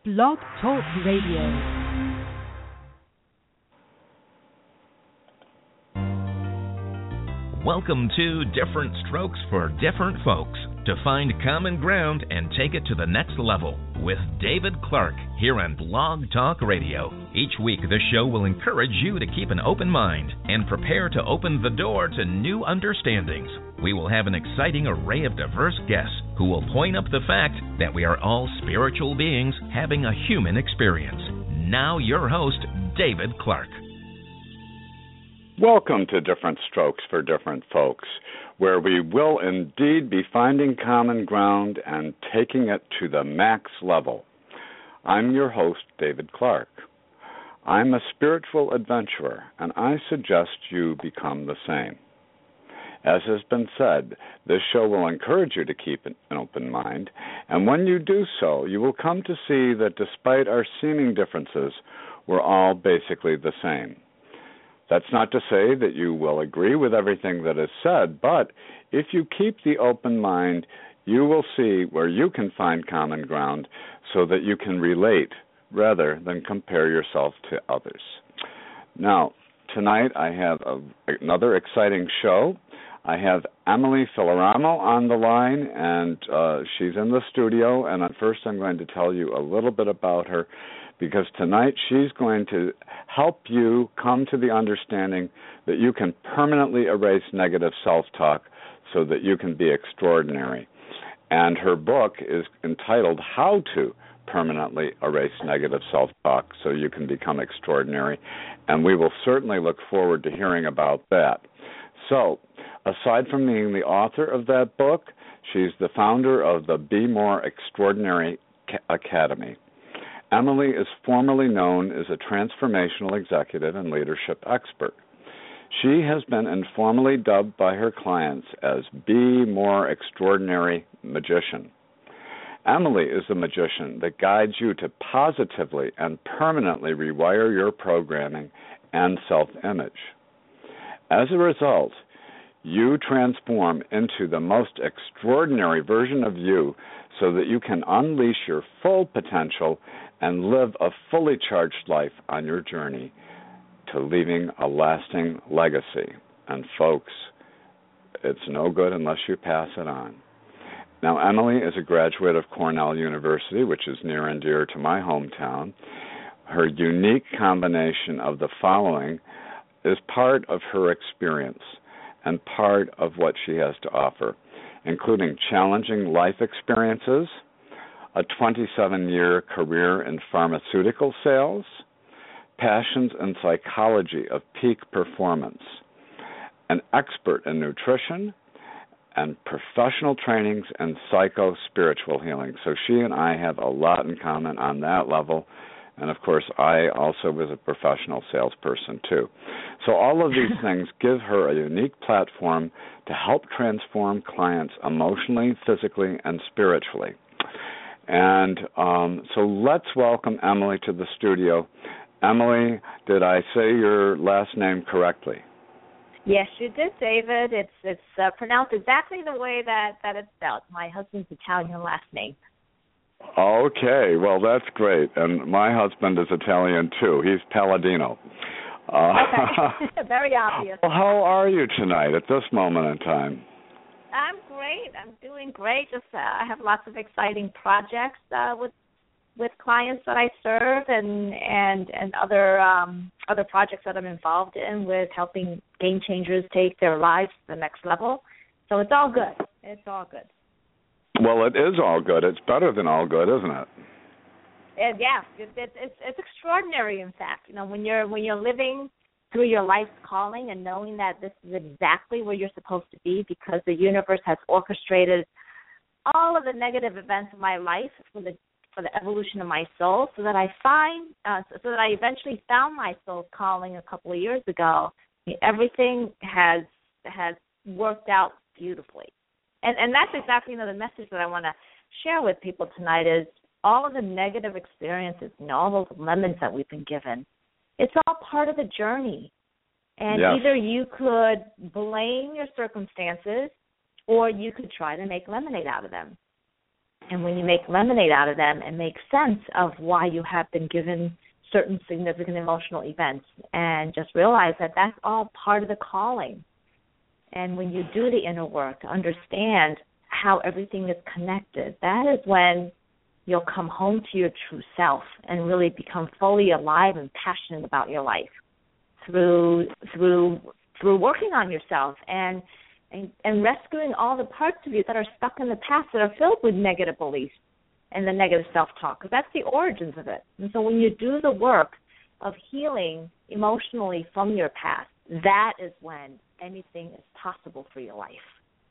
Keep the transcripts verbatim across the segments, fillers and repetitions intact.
Blog Talk Radio. Welcome to Different Strokes for Different Folks, to find common ground and take it to the next level with David Clark here on Blog Talk Radio. Each week, this show will encourage you to keep an open mind and prepare to open the door to new understandings. We will have an exciting array of diverse guests who will point up the fact that we are all spiritual beings having a human experience. Now your host, David Clark. Welcome to Different Strokes for Different Folks, where we will indeed be finding common ground and taking it to the max level. I'm your host, David Clark. I'm a spiritual adventurer, and I suggest you become the same. As has been said, this show will encourage you to keep an open mind, and when you do so, you will come to see that despite our seeming differences, we're all basically the same. That's not to say that you will agree with everything that is said, but if you keep the open mind, you will see where you can find common ground so that you can relate rather than compare yourself to others. Now, tonight I have a, another exciting show. I have Emily Filoramo on the line, and uh, she's in the studio, and at first I'm going to tell you a little bit about her, because tonight she's going to help you come to the understanding that you can permanently erase negative self-talk so that you can be extraordinary. And her book is entitled How to Permanently Erase Negative Self-Talk so you can become extraordinary, and we will certainly look forward to hearing about that. So, aside from being the author of that book, she's the founder of the Be More Extraordinary Academy. Emily is formerly known as a transformational executive and leadership expert. She has been informally dubbed by her clients as Be More Extraordinary Magician. Emily is the magician that guides you to positively and permanently rewire your programming and self-image. As a result, you transform into the most extraordinary version of you so that you can unleash your full potential and live a fully charged life on your journey to leaving a lasting legacy. And folks, it's no good unless you pass it on. Now, Emily is a graduate of Cornell University, which is near and dear to my hometown. Her unique combination of the following is part of her experience and part of what she has to offer, including challenging life experiences, a twenty-seven-year career in pharmaceutical sales, passions and psychology of peak performance, an expert in nutrition, and professional trainings in psycho-spiritual healing. So she and I have a lot in common on that level. And, of course, I also was a professional salesperson, too. So all of these things give her a unique platform to help transform clients emotionally, physically, and spiritually. And um, so let's welcome Emily to the studio. Emily, did I say your last name correctly? Yes, you did, David. It's it's uh, pronounced exactly the way that, that it's spelled. My husband's Italian last name. Okay, well, that's great. And my husband is Italian, too. He's Palladino. Uh, okay, very obvious. Well, how are you tonight at this moment in time? I'm great. I'm doing great. Just uh, I have lots of exciting projects uh, with with clients that I serve, and and and other um, other projects that I'm involved in with helping game changers take their lives to the next level. So it's all good. It's all good. Well, it is all good. It's better than all good, isn't it? And yeah, it, it, it's it's extraordinary. In fact, you know, when you're when you're living through your life's calling and knowing that this is exactly where you're supposed to be, because the universe has orchestrated all of the negative events of my life for the for the evolution of my soul, so that I find uh, so that I eventually found my soul's calling a couple of years ago. Everything has has worked out beautifully. And and that's exactly, you know, the message that I want to share with people tonight is all of the negative experiences, you know, all those lemons that we've been given. It's all part of the journey. And yes. Either you could blame your circumstances or you could try to make lemonade out of them. And when you make lemonade out of them and make sense of why you have been given certain significant emotional events and just realize that that's all part of the calling. And when you do the inner work to understand how everything is connected, that is when you'll come home to your true self and really become fully alive and passionate about your life through through through working on yourself and, and and rescuing all the parts of you that are stuck in the past that are filled with negative beliefs and the negative self-talk, because that's the origins of it. And so when you do the work of healing emotionally from your past, that is when anything is possible for your life.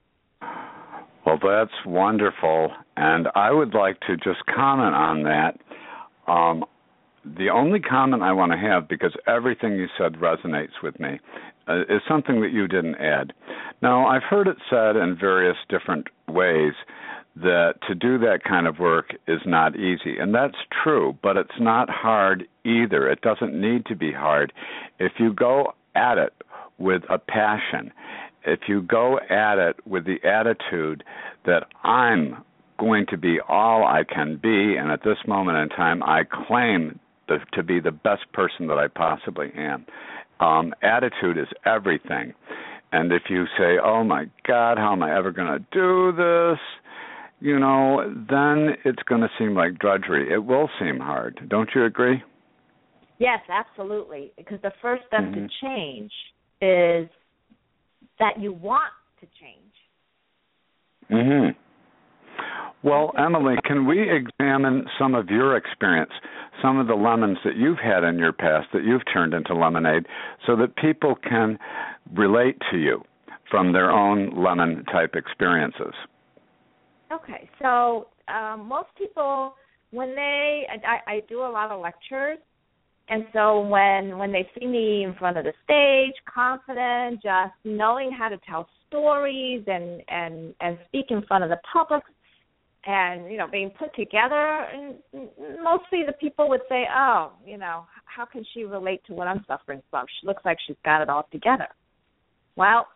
Well, that's wonderful, and I would like to just comment on that. Um, the only comment I want to have, because everything you said resonates with me, uh, is something that you didn't add. Now, I've heard it said in various different ways that to do that kind of work is not easy, and that's true, but it's not hard either. It doesn't need to be hard. If you go at it with a passion, if you go at it with the attitude that I'm going to be all I can be, and at this moment in time, I claim the, to be the best person that I possibly am. Um, attitude is everything. And if you say, oh, my God, how am I ever going to do this? You know, then it's going to seem like drudgery. It will seem hard. Don't you agree? Yes, absolutely. Because the first step mm-hmm. to change is that you want to change. Mm-hmm. Well, Emily, can we examine some of your experience, some of the lemons that you've had in your past that you've turned into lemonade, so that people can relate to you from their own lemon-type experiences? Okay, so um, most people, when they, I, I do a lot of lectures, and so when when they see me in front of the stage, confident, just knowing how to tell stories and, and, and speak in front of the public and, you know, being put together, and mostly the people would say, oh, you know, how can she relate to what I'm suffering from? She looks like she's got it all together. Well,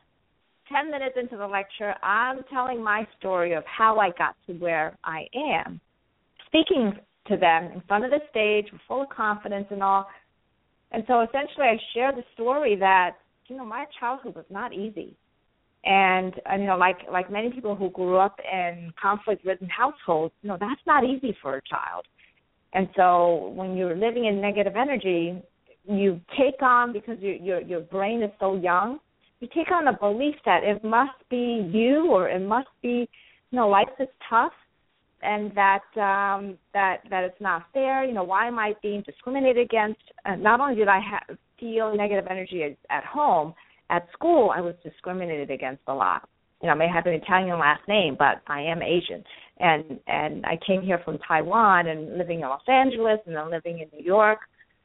ten minutes into the lecture, I'm telling my story of how I got to where I am, speaking to them in front of the stage, full of confidence and all. And so essentially I share the story that, you know, my childhood was not easy. And, and you know, like like many people who grew up in conflict-ridden households, you know, that's not easy for a child. And so when you're living in negative energy, you take on, because your your, your brain is so young, you take on a belief that it must be you, or it must be, you know, life is tough, and that um, that that it's not fair. You know, why am I being discriminated against? Uh, not only did I ha- feel negative energy at, at home, at school I was discriminated against a lot. You know, I may have an Italian last name, but I am Asian, and and I came here from Taiwan and living in Los Angeles and then living in New York.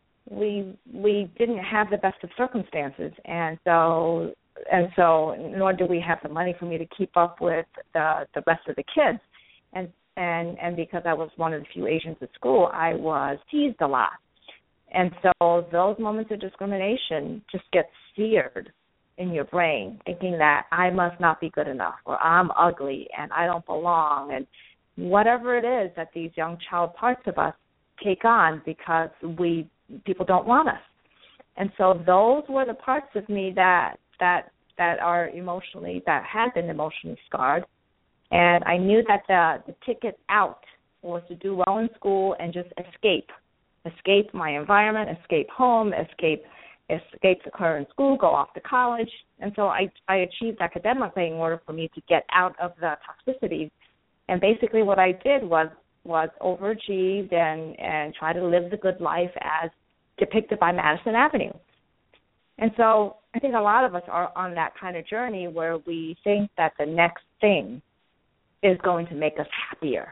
We we didn't have the best of circumstances, and so and so nor do we have the money for me to keep up with the the rest of the kids, and and and because I was one of the few Asians at school, I was teased a lot, and so those moments of discrimination just get seared in your brain, thinking that I must not be good enough, or I'm ugly and I don't belong, and whatever it is that these young child parts of us take on because we people don't want us. And so those were the parts of me that that that are emotionally, that had been emotionally scarred. And I knew that the, the ticket out was to do well in school and just escape, escape my environment, escape home, escape escape the current school, go off to college. And so I, I achieved academically in order for me to get out of the toxicity. And basically what I did was was overachieved and, and try to live the good life as depicted by Madison Avenue. And so I think a lot of us are on that kind of journey where we think that the next thing is going to make us happier.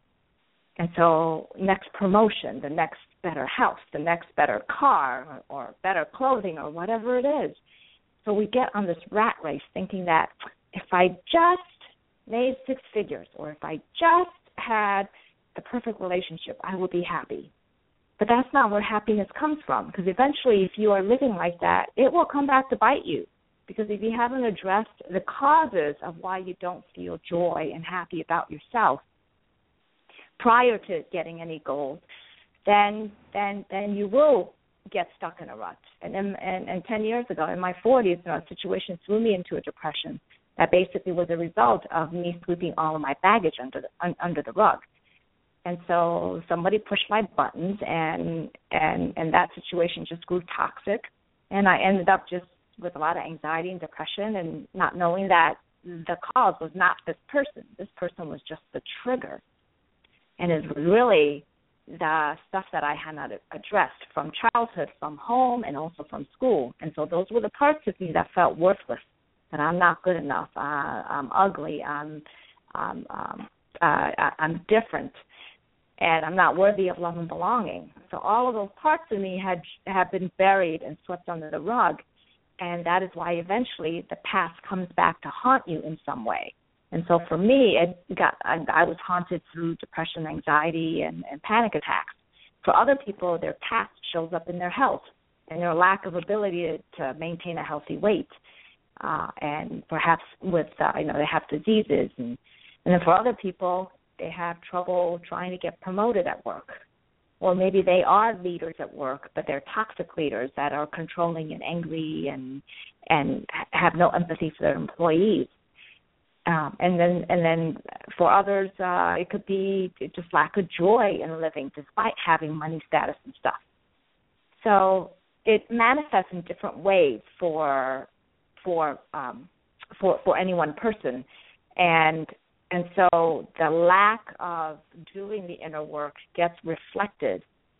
And so next promotion, the next better house, the next better car, or, or better clothing, or whatever it is. So we get on this rat race thinking that if I just made six figures, or if I just had the perfect relationship, I will be happy. But that's not where happiness comes from, because eventually if you are living like that, it will come back to bite you. Because if you haven't addressed the causes of why you don't feel joy and happy about yourself, prior to getting any goals, then then then you will get stuck in a rut. And then, and, and ten years ago, in my forties, you know, a situation threw me into a depression that basically was a result of me sweeping all of my baggage under the, un, under the rug. And so somebody pushed my buttons, and and and that situation just grew toxic, and I ended up just with a lot of anxiety and depression, and not knowing that the cause was not this person. This person was just the trigger, and it was really the stuff that I had not addressed from childhood, from home, and also from school. And so those were the parts of me that felt worthless, that I'm not good enough, uh, I'm ugly, I'm, um, um, uh, I'm different, and I'm not worthy of love and belonging. So all of those parts of me had have been buried and swept under the rug, and that is why eventually the past comes back to haunt you in some way. And so for me, it got I, I was haunted through depression, anxiety, and, and panic attacks. For other people, their past shows up in their health and their lack of ability to, to maintain a healthy weight, uh, and perhaps with uh, you know they have diseases, and, and then for other people, they have trouble trying to get promoted at work, or maybe they are leaders at work, but they're toxic leaders that are controlling and angry and and have no empathy for their employees. Um, and then, and then, for others, uh, it could be just lack of joy in living, despite having money, status, and stuff. So it manifests in different ways for for um, for for any one person, and and so the lack of doing the inner work gets reflected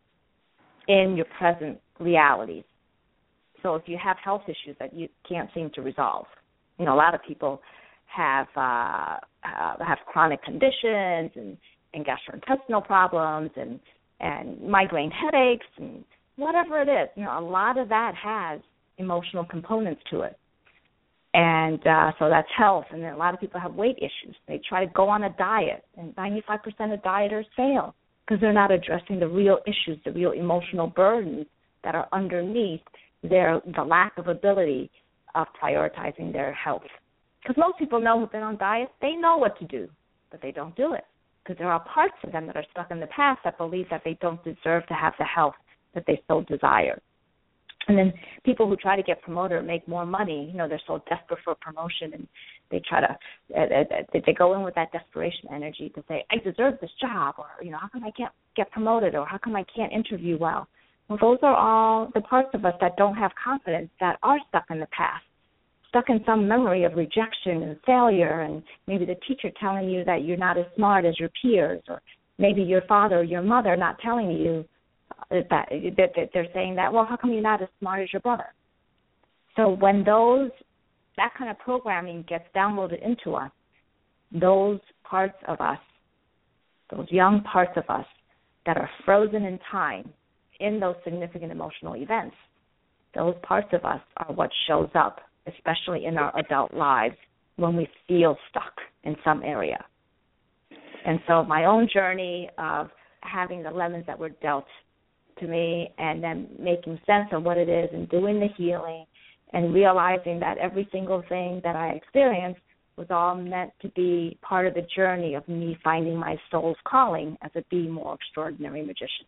in your present realities. So if you have health issues that you can't seem to resolve, you know, a lot of people have uh, uh, have chronic conditions and, and gastrointestinal problems and, and migraine headaches and whatever it is. You know, a lot of that has emotional components to it. And uh, so that's health. And then a lot of people have weight issues. They try to go on a diet, and ninety-five percent of dieters fail because they're not addressing the real issues, the real emotional burdens that are underneath their the lack of ability of prioritizing their health. Because most people know who've been on diets, they know what to do, but they don't do it. Because there are parts of them that are stuck in the past that believe that they don't deserve to have the health that they so desire. And then people who try to get promoted or make more money, you know, they're so desperate for promotion, and they try to, uh, they go in with that desperation energy to say, I deserve this job, or, you know, how come I can't get promoted, or how come I can't interview well? Well, those are all the parts of us that don't have confidence, that are stuck in the past, stuck in some memory of rejection and failure, and maybe the teacher telling you that you're not as smart as your peers, or maybe your father or your mother not telling you that, that, that they're saying that, well, how come you're not as smart as your brother? So when those, that kind of programming gets downloaded into us, those parts of us, those young parts of us that are frozen in time in those significant emotional events, those parts of us are what shows up, especially in our adult lives, when we feel stuck in some area. And so my own journey of having the lemons that were dealt to me, and then making sense of what it is, and doing the healing, and realizing that every single thing that I experienced was all meant to be part of the journey of me finding my soul's calling as a Be More Extraordinary magician.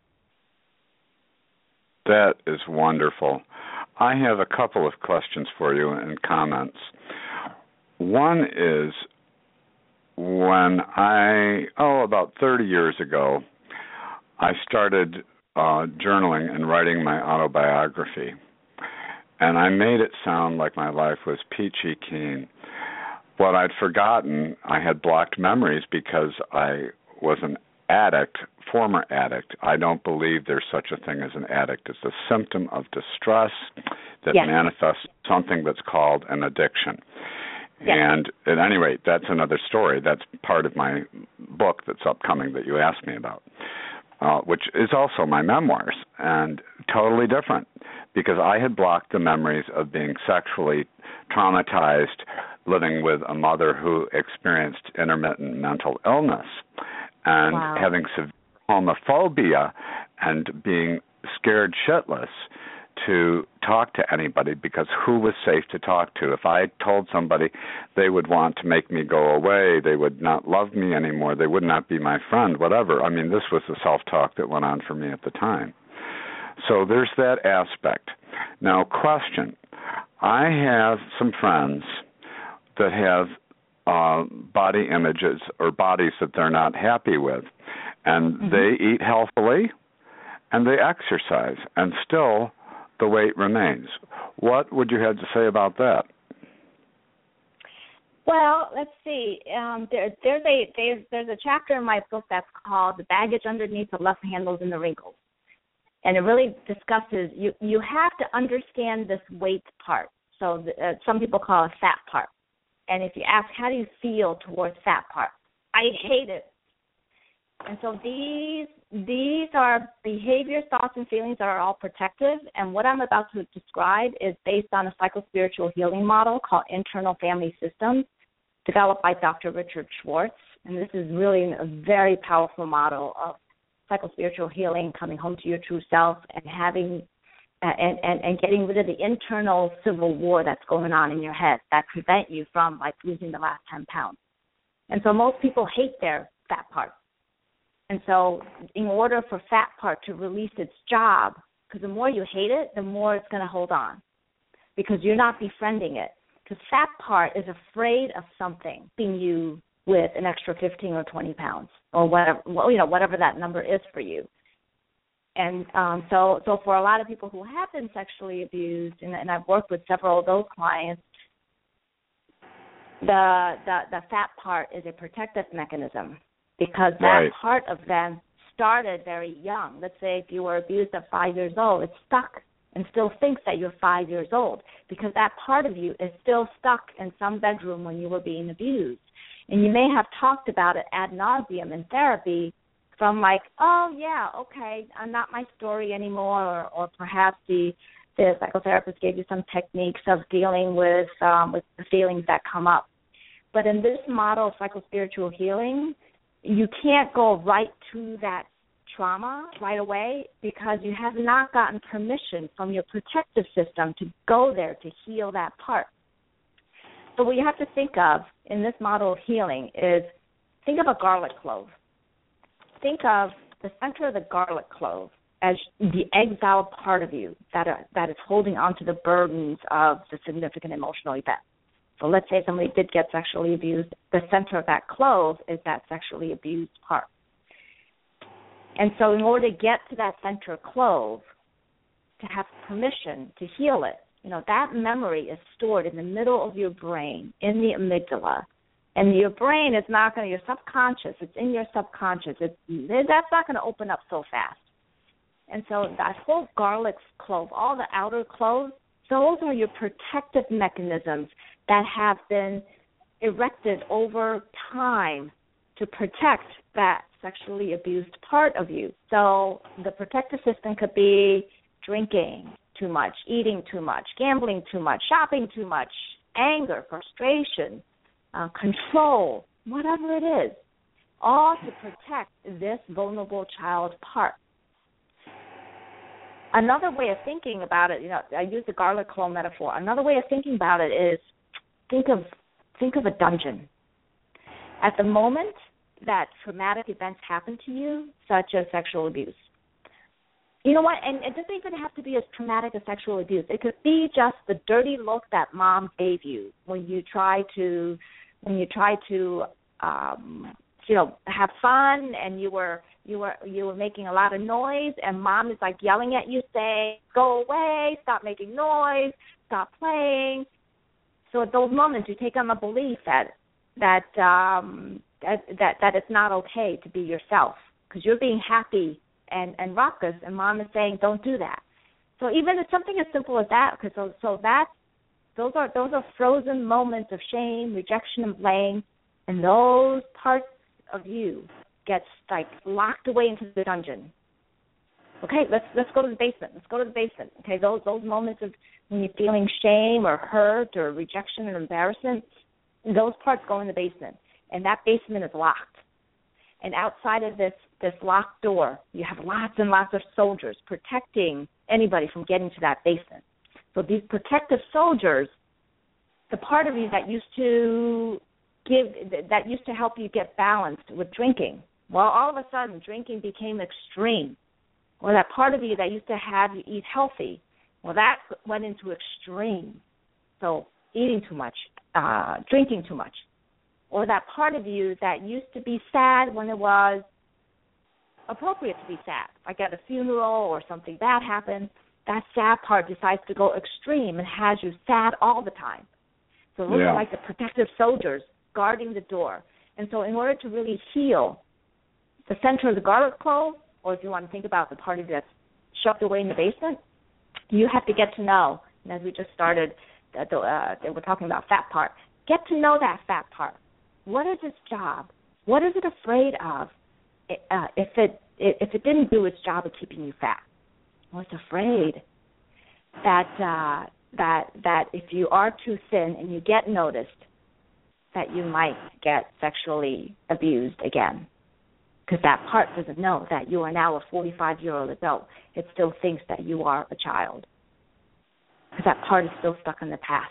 That is wonderful. I have a couple of questions for you and comments. One is, when I, oh, about thirty years ago, I started uh, journaling and writing my autobiography. And I made it sound like my life was peachy keen. What I'd forgotten, I had blocked memories because I was an addict, former addict. I don't believe there's such a thing as an addict. It's a symptom of distress that yes. manifests something that's called an addiction. Yes. And at any rate, that's another story. That's part of my book that's upcoming that you asked me about, uh, which is also my memoirs, and totally different, because I had blocked the memories of being sexually traumatized, living with a mother who experienced intermittent mental illness, and wow. having severe homophobia and being scared shitless to talk to anybody because who was safe to talk to? If I told somebody, they would want to make me go away, they would not love me anymore, they would not be my friend, whatever. I mean, this was the self-talk that went on for me at the time. So there's that aspect. Now, question. I have some friends that have uh, body images or bodies that they're not happy with, and mm-hmm. they eat healthily and they exercise, and still the weight remains. What would you have to say about that? Well, let's see. Um, there, there's a there's, there's a chapter in my book that's called "The Baggage Underneath the Left Handles and the Wrinkles," and it really discusses you. You have to understand this weight part. So the, uh, some people call it fat part. And if you ask, how do you feel towards fat part? I hate it. And so these these are behaviors, thoughts, and feelings that are all protective. And what I'm about to describe is based on a psychospiritual healing model called Internal Family Systems, developed by Doctor Richard Schwartz. And this is really a very powerful model of psychospiritual healing, coming home to your true self, and having uh, and, and, and getting rid of the internal civil war that's going on in your head that prevent you from like losing the last ten pounds. And so most people hate their fat part. And so in order for fat part to release its job, because the more you hate it, the more it's going to hold on, because you're not befriending it. Because fat part is afraid of something, being you with an extra fifteen or twenty pounds or whatever, well, you know, whatever that number is for you. And um, so, so for a lot of people who have been sexually abused, and, and I've worked with several of those clients, the the, the fat part is a protective mechanism. Because that right. part of them started very young. Let's say if you were abused at five years old, it's stuck and still thinks that you're five years old because that part of you is still stuck in some bedroom when you were being abused. And you may have talked about it ad nauseum in therapy from like, oh, yeah, okay, I'm not my story anymore, or, or perhaps the, the psychotherapist gave you some techniques of dealing with, um, with the feelings that come up. But in this model of psychospiritual healing, you can't go right to that trauma right away because you have not gotten permission from your protective system to go there to heal that part. So what you have to think of in this model of healing is think of a garlic clove. Think of the center of the garlic clove as the exiled part of you that are, that is holding on to the burdens of the significant emotional event. So let's say somebody did get sexually abused. The center of that clove is that sexually abused part. And so in order to get to that center clove, to have permission to heal it, you know, that memory is stored in the middle of your brain, in the amygdala. And your brain is not going to, your subconscious, it's in your subconscious. It's, that's not going to open up so fast. And so that whole garlic clove, all the outer cloves, those are your protective mechanisms that have been erected over time to protect that sexually abused part of you. So the protective system could be drinking too much, eating too much, gambling too much, shopping too much, anger, frustration, uh, control, whatever it is, all to protect this vulnerable child part. Another way of thinking about it, you know, I use the garlic clove metaphor. Another way of thinking about it is think of think of a dungeon. At the moment that traumatic events happen to you, such as sexual abuse, you know what? And it doesn't even have to be as traumatic as sexual abuse. It could be just the dirty look that mom gave you when you try to when you try to um, you know have fun and you were. You were you were making a lot of noise, and mom is like yelling at you, saying, "Go away! Stop making noise! Stop playing!" So at those moments, you take on the belief that that um, that, that that it's not okay to be yourself because you're being happy and, and raucous, and mom is saying, "Don't do that." So even it's something as simple as that, because so, so that those are those are frozen moments of shame, rejection, and blame, and those parts of you gets like locked away into the dungeon. Okay, let's let's go to the basement. Let's go to the basement. Okay, those those moments of when you're feeling shame or hurt or rejection and embarrassment, those parts go in the basement, and that basement is locked. And outside of this this locked door, you have lots and lots of soldiers protecting anybody from getting to that basement. So these protective soldiers, the part of you that used to give, that used to help you get balanced with drinking, well, all of a sudden drinking became extreme. Or that part of you that used to have you eat healthy, well, that went into extreme. So eating too much, uh, drinking too much. Or that part of you that used to be sad when it was appropriate to be sad, like at a funeral or something bad happened, that sad part decides to go extreme and has you sad all the time. So those yeah. are like the protective soldiers guarding the door. And so in order to really heal the center of the garlic clove, or if you want to think about the part of you that's shoved away in the basement, you have to get to know, and as we just started, uh, the, uh, we're talking about fat part, get to know that fat part. What is its job? What is it afraid of? Uh, if it if it didn't do its job of keeping you fat, well, it's afraid that uh, that that if you are too thin and you get noticed, that you might get sexually abused again, because that part doesn't know that you are now a forty-five-year-old adult. It still thinks that you are a child, because that part is still stuck in the past.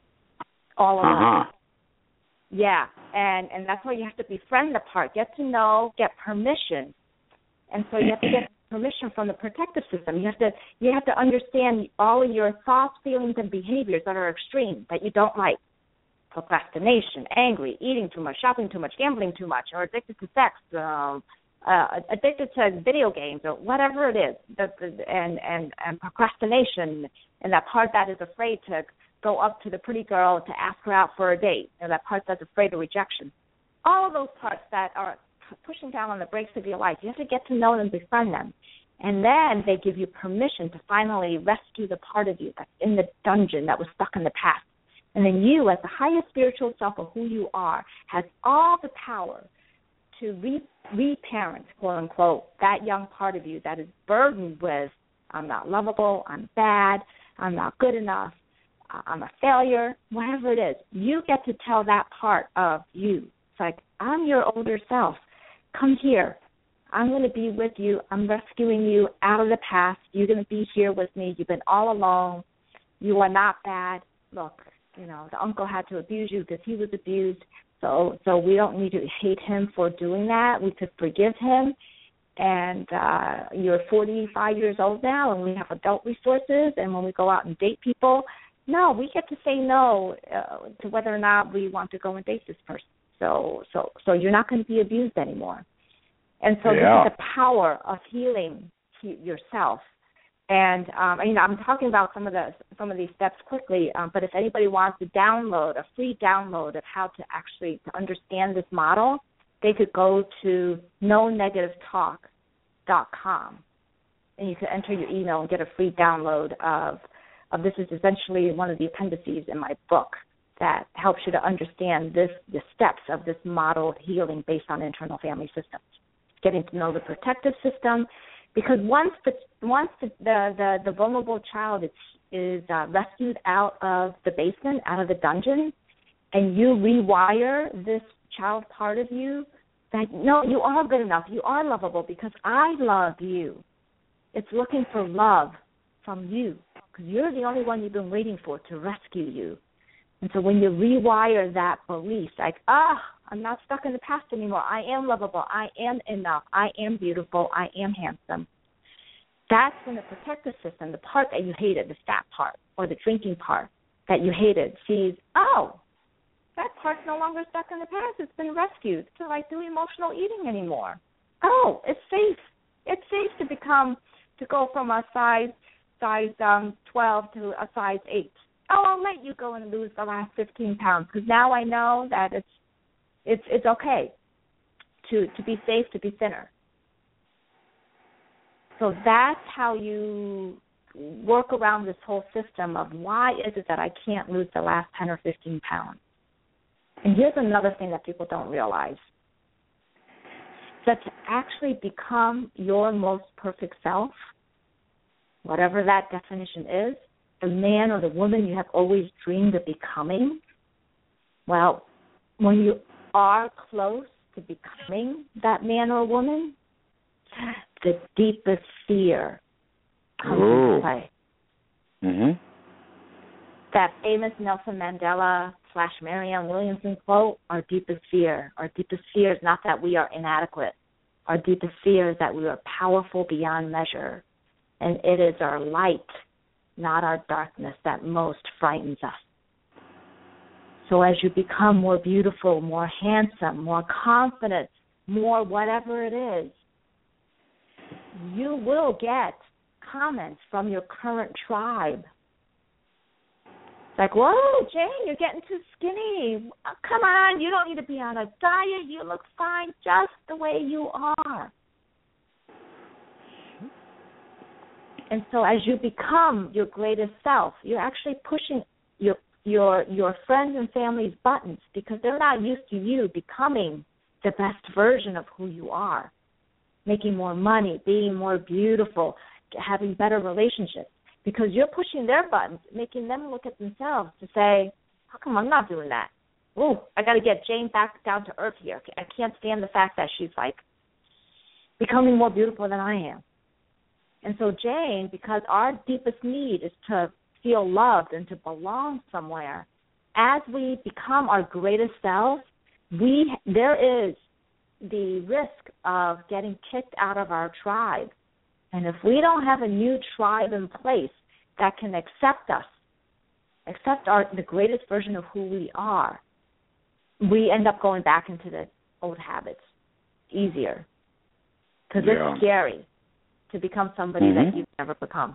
All along. Uh-huh. Yeah, and, and that's why you have to befriend the part, get to know, get permission. And so you have to get permission from the protective system. You have to you have to understand all of your thoughts, feelings, and behaviors that are extreme, that you don't like. Procrastination, angry, eating too much, shopping too much, gambling too much, or addicted to sex, um, uh, addicted to video games, or whatever it is, the, the, and, and, and procrastination, and that part that is afraid to go up to the pretty girl to ask her out for a date, and that part that's afraid of rejection. All of those parts that are pushing down on the brakes of your life, you have to get to know them, befriend them. And then they give you permission to finally rescue the part of you that's in the dungeon that was stuck in the past. And then you, as the highest spiritual self of who you are, has all the power to re- reparent, quote unquote, that young part of you that is burdened with, I'm not lovable, I'm bad, I'm not good enough, I'm a failure, whatever it is. You get to tell that part of you. It's like, I'm your older self. Come here. I'm going to be with you. I'm rescuing you out of the past. You're going to be here with me. You've been all alone. You are not bad. Look, you know, the uncle had to abuse you because he was abused. So so we don't need to hate him for doing that. We could forgive him. And uh, you're forty-five years old now, and we have adult resources. And when we go out and date people, no, we get to say no uh, to whether or not we want to go and date this person. So, so, so you're not going to be abused anymore. And so yeah. this is the power of healing yourself. And um, you know, I'm talking about some of the some of these steps quickly. Um, but if anybody wants to download a free download of how to actually to understand this model, they could go to no negative talk dot com, and you can enter your email and get a free download of. Of this is essentially one of the appendices in my book that helps you to understand this, the steps of this model of healing based on internal family systems. Getting to know the protective system, because once the once the the, the, the vulnerable child is is uh, rescued out of the basement, out of the dungeon, and you rewire this child part of you that no, you are good enough, you are lovable because I love you. It's looking for love from you. Because you're the only one you've been waiting for to rescue you. And so when you rewire that belief, like, ah, I'm not stuck in the past anymore. I am lovable. I am enough. I am beautiful. I am handsome. That's when the protective system, the part that you hated, the fat part or the drinking part that you hated, sees, oh, that part's no longer stuck in the past. It's been rescued. So I do emotional eating anymore. Oh, it's safe. It's safe to become, to go from a size size um, twelve to a size eight. Oh, I'll let you go and lose the last fifteen pounds because now I know that it's it's it's okay to, to be safe, to be thinner. So that's how you work around this whole system of why is it that I can't lose the last ten or fifteen pounds. And here's another thing that people don't realize. That to actually become your most perfect self, whatever that definition is, the man or the woman you have always dreamed of becoming, well, when you are close to becoming that man or woman, the deepest fear comes Ooh. into play. Mm-hmm. That famous Nelson Mandela slash Marianne Williamson quote, our deepest fear. Our deepest fear is not that we are inadequate. Our deepest fear is that we are powerful beyond measure. And it is our light, not our darkness, that most frightens us. So as you become more beautiful, more handsome, more confident, more whatever it is, you will get comments from your current tribe. It's like, whoa, Jane, you're getting too skinny. Come on, you don't need to be on a diet. You look fine just the way you are. And so as you become your greatest self, you're actually pushing your your your friends and family's buttons because they're not used to you becoming the best version of who you are, making more money, being more beautiful, having better relationships, because you're pushing their buttons, making them look at themselves to say, how come I'm not doing that? Ooh, I got to get Jane back down to earth here. I can't stand the fact that she's, like, becoming more beautiful than I am. And so Jane, because our deepest need is to feel loved and to belong somewhere, as we become our greatest selves, we there is the risk of getting kicked out of our tribe. And if we don't have a new tribe in place that can accept us, accept our the greatest version of who we are, we end up going back into the old habits easier. Because yeah. it's scary to become somebody mm-hmm. that you've never become.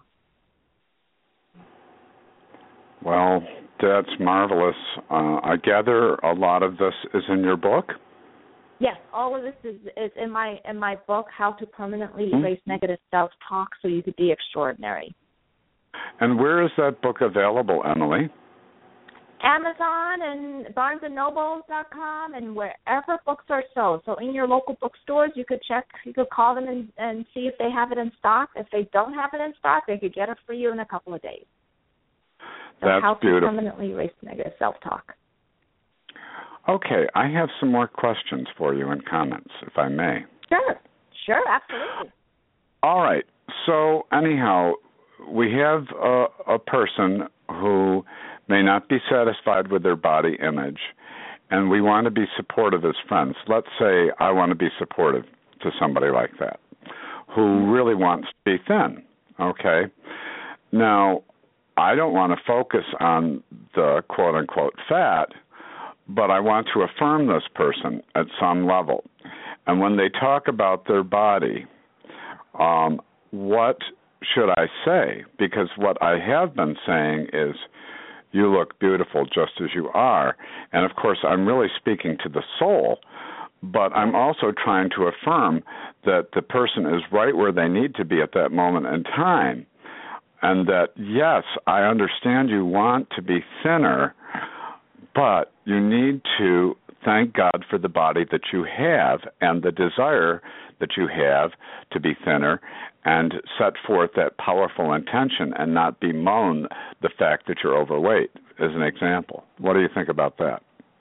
Well, that's marvelous. Uh, I gather a lot of this is in your book? Yes, all of this is, is in my in my book, How to Permanently mm-hmm. Erase Negative Self-Talk So You Could Be Extraordinary. And where is that book available, Emily? Amazon and Barnes and Noble dot com and wherever books are sold. So in your local bookstores, you could check, you could call them and, and see if they have it in stock. If they don't have it in stock, they could get it for you in a couple of days. So That's How to beautiful. Permanently Erase Negative Self-Talk. Okay, I have some more questions for you and comments, if I may. Sure, sure, absolutely. All right. So anyhow, we have a, a person who may not be satisfied with their body image, and we want to be supportive as friends. Let's say I want to be supportive to somebody like that who really wants to be thin, okay? Now, I don't want to focus on the quote-unquote fat, but I want to affirm this person at some level. And when they talk about their body, um, what should I say? Because what I have been saying is, you look beautiful just as you are. And, of course, I'm really speaking to the soul, but I'm also trying to affirm that the person is right where they need to be at that moment in time, and that, yes, I understand you want to be thinner, but you need to thank God for the body that you have and the desire that you have to be thinner, and set forth that powerful intention and not bemoan the fact that you're overweight, as an example. What do you think about that?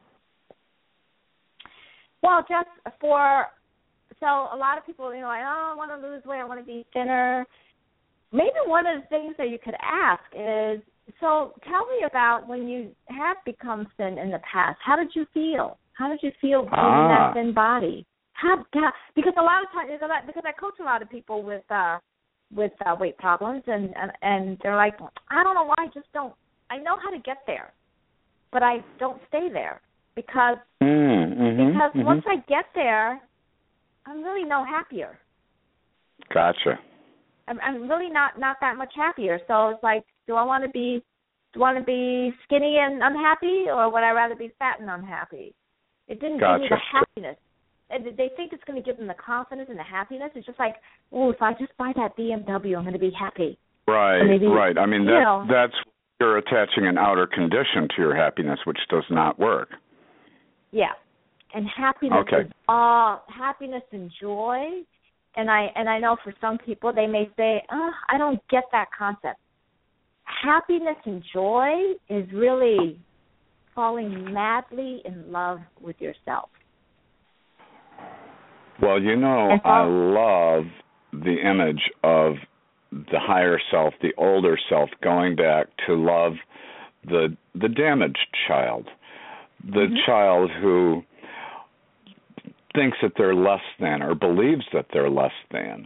Well, just for, so a lot of people, you know, like, oh, I want to lose weight, I want to be thinner. Maybe one of the things that you could ask is, so tell me about when you have become thin in the past. How did you feel? How did you feel being ah. in that thin body? How, how, because a lot of times, because I coach a lot of people with uh, with uh, weight problems, and, and and they're like, I don't know why, I just don't. I know how to get there, but I don't stay there because mm-hmm, because mm-hmm. once I get there, I'm really no happier. Gotcha. I'm, I'm really not, not that much happier. So it's like, do I want to be do I want to be skinny and unhappy, or would I rather be fat and unhappy? It didn't gotcha. give me the happiness. And they think it's going to give them the confidence and the happiness. It's just like, oh, if I just buy that B M W, I'm going to be happy. Right, maybe, right. I mean, that, know, that's you're attaching an outer condition to your happiness, which does not work. Yeah, and happiness okay. is all happiness and joy. And I and I know for some people they may say, oh, I don't get that concept. Happiness and joy is really falling madly in love with yourself. Well, you know, I love the image of the higher self, the older self, going back to love the the damaged child, the mm-hmm. child who thinks that they're less than or believes that they're less than.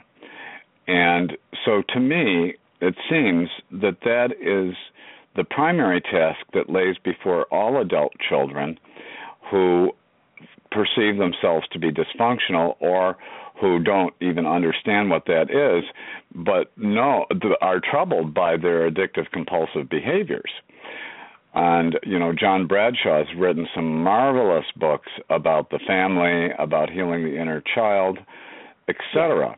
And so to me, it seems that that is the primary task that lays before all adult children who perceive themselves to be dysfunctional or who don't even understand what that is, but know, are troubled by their addictive compulsive behaviors. And, you know, John Bradshaw has written some marvelous books about the family, about healing the inner child, et cetera.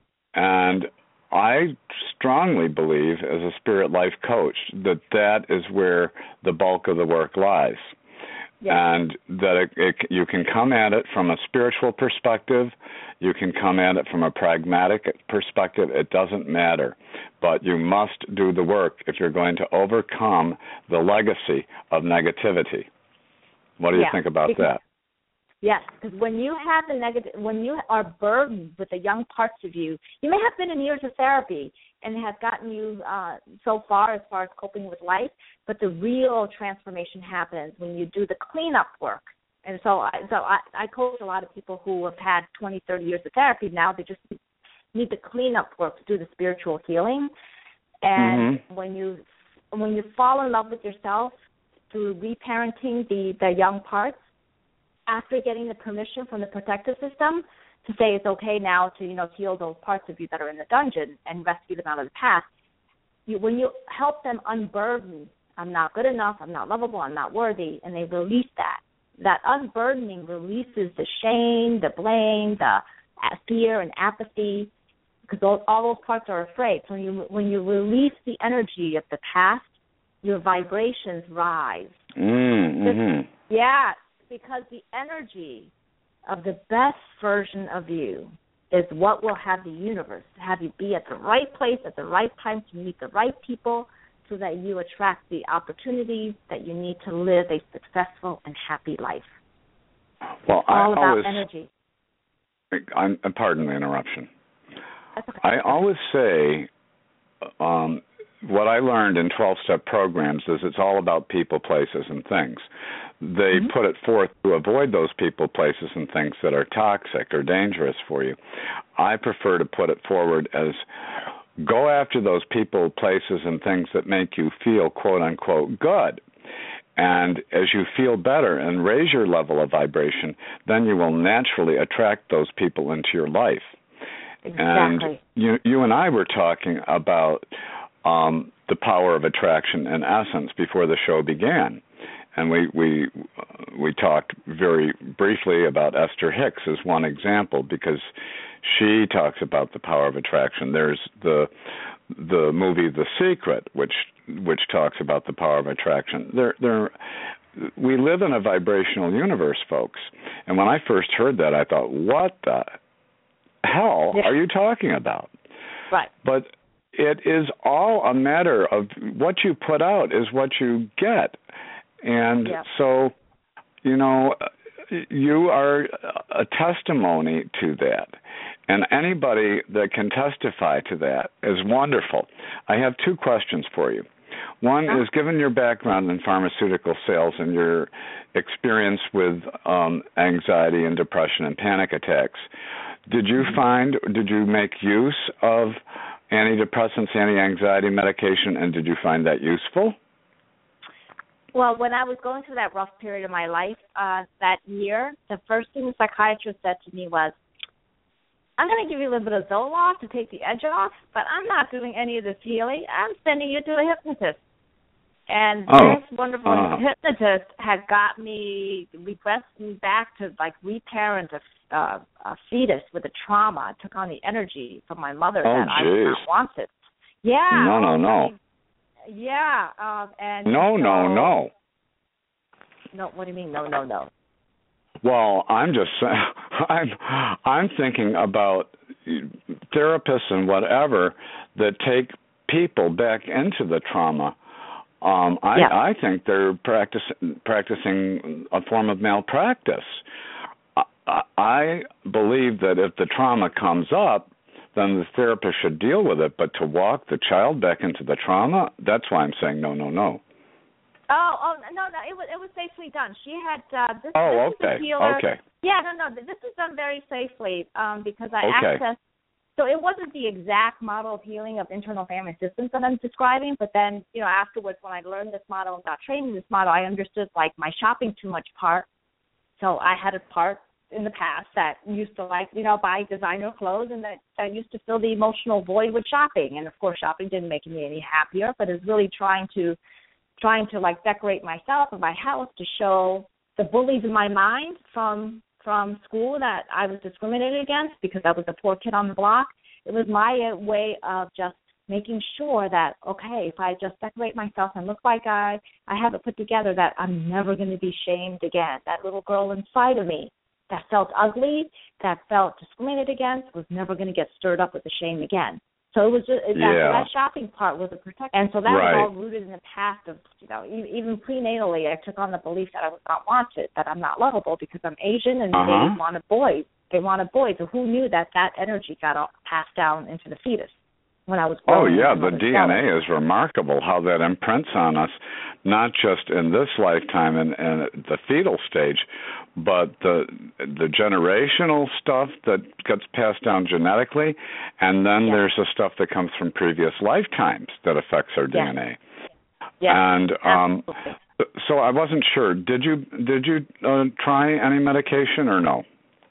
And I strongly believe, as a spirit life coach, that that is where the bulk of the work lies. Yes. And that it, it, you can come at it from a spiritual perspective, you can come at it from a pragmatic perspective, it doesn't matter. But you must do the work if you're going to overcome the legacy of negativity. What do you yeah. think about because, that? Yes, because when you have the negative, when you are burdened with the young parts of you, you may have been in years of therapy and it has gotten you uh, so far as far as coping with life, but the real transformation happens when you do the cleanup work. And so, I, so I, I coach a lot of people who have had twenty, thirty years of therapy. Now they just need the cleanup work to do the spiritual healing. And mm-hmm. when you when you fall in love with yourself through reparenting the, the young parts, after getting the permission from the protective system to say it's okay now to, you know, heal those parts of you that are in the dungeon and rescue them out of the past, you, when you help them unburden, I'm not good enough, I'm not lovable, I'm not worthy, and they release that, that unburdening releases the shame, the blame, the fear and apathy, because all, all those parts are afraid. So when you, when you release the energy of the past, your vibrations rise. Mm-hmm. Just, yeah. Because the energy of the best version of you is what will have the universe, have you be at the right place at the right time to meet the right people so that you attract the opportunities that you need to live a successful and happy life. Well, it's all I about always, energy. I'm, pardon the interruption. That's okay. I always say um, what I learned in twelve-step programs is it's all about people, places, and things. They mm-hmm. put it forth to avoid those people, places, and things that are toxic or dangerous for you. I prefer to put it forward as go after those people, places, and things that make you feel, quote-unquote, good. And as you feel better and raise your level of vibration, then you will naturally attract those people into your life. Exactly. And you, you and I were talking about um, the power of attraction in essence before the show began. And we we we talked very briefly about Esther Hicks as one example because she talks about the power of attraction. There's the the movie The Secret, which which talks about the power of attraction. There there we live in a vibrational universe, folks. And when I first heard that, I thought, what the hell yeah. are you talking about? Right. But it is all a matter of what you put out is what you get. And yeah. so, you know, you are a testimony to that. And anybody that can testify to that is wonderful. I have two questions for you. One is, given your background in pharmaceutical sales and your experience with um, anxiety and depression and panic attacks, did you find, did you make use of antidepressants, anti-anxiety medication, and did you find that useful? Well, when I was going through that rough period of my life uh, that year, the first thing the psychiatrist said to me was, I'm going to give you a little bit of Zoloft to take the edge off, but I'm not doing any of this healing. I'm sending you to a hypnotist. And oh. this wonderful uh. hypnotist had got me, regressed me back to, like, reparent a, uh, a fetus with a trauma. I took on the energy from my mother oh, that geez. I did not wanted. Yeah. No, no, no. I mean, Yeah, um, and no, so, no, no. No, what do you mean? No, no, no. Well, I'm just I'm I'm thinking about therapists and whatever that take people back into the trauma. Um, I yeah. I think they're practice, practicing a form of malpractice. I, I believe that if the trauma comes up, then the therapist should deal with it. But to walk the child back into the trauma, that's why I'm saying no, no, no. Oh, oh no, no, it was it was safely done. She had uh, this. Oh, this okay, is a healer. okay. Yeah, no, no, this is done very safely um, because I Okay. accessed. So it wasn't the exact model of healing of internal family systems that I'm describing, but then, you know, afterwards when I learned this model and got trained in this model, I understood, like, my shopping too much part. So I had a part in the past that used to, like, you know, buy designer clothes, and that, that used to fill the emotional void with shopping. And, of course, shopping didn't make me any happier, but it's really trying to, trying to, like, decorate myself and my house to show the bullies in my mind from from school that I was discriminated against because I was a poor kid on the block. It was my way of just making sure that, okay, if I just decorate myself and look like I, I have it put together, that I'm never going to be shamed again. That little girl inside of me that felt ugly, that felt discriminated against, was never going to get stirred up with the shame again. So it was just, that, Yeah. that shopping part was a protection. And so that Right. was all rooted in the past of, you know, even, even prenatally, I took on the belief that I was not wanted, that I'm not lovable because I'm Asian and Uh-huh. they wanted boys. They wanted boys. So who knew that that energy got all passed down into the fetus when I was Oh, growing yeah, in my the mother's D N A belly? is remarkable, how that imprints on us, not just in this lifetime and, and the fetal stage, but the the generational stuff that gets passed down genetically, and then Yeah. there's the stuff that comes from previous lifetimes that affects our Yeah. D N A. Yeah, And um, absolutely. so I wasn't sure. Did you did you uh, try any medication or no?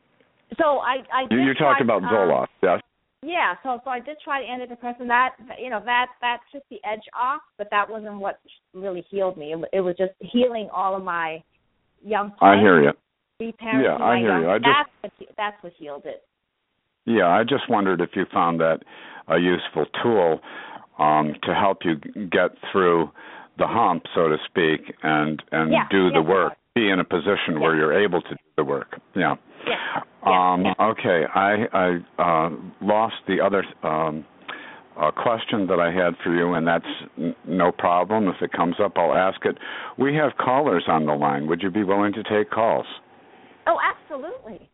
So I, I You, did you talked try, about um, Zoloft, yes? Yeah, so so I did try antidepressant. That you know that that took the edge off, but that wasn't what really healed me. It, it was just healing all of my young parts. I hear you. Reparenting Yeah, I my hear young, you. I just- that's what that's what healed it. Yeah, I just wondered if you found that a useful tool um, to help you get through the hump, so to speak, and and Yeah, do the yes, work. it Be in a position Yeah. where you're able to do the work. Yeah. Yeah. yeah, Um, yeah. Okay. I I uh, lost the other um, uh, question that I had for you, and that's n- no problem. If it comes up, I'll ask it. We have callers on the line. Would you be willing to take calls? Oh, absolutely.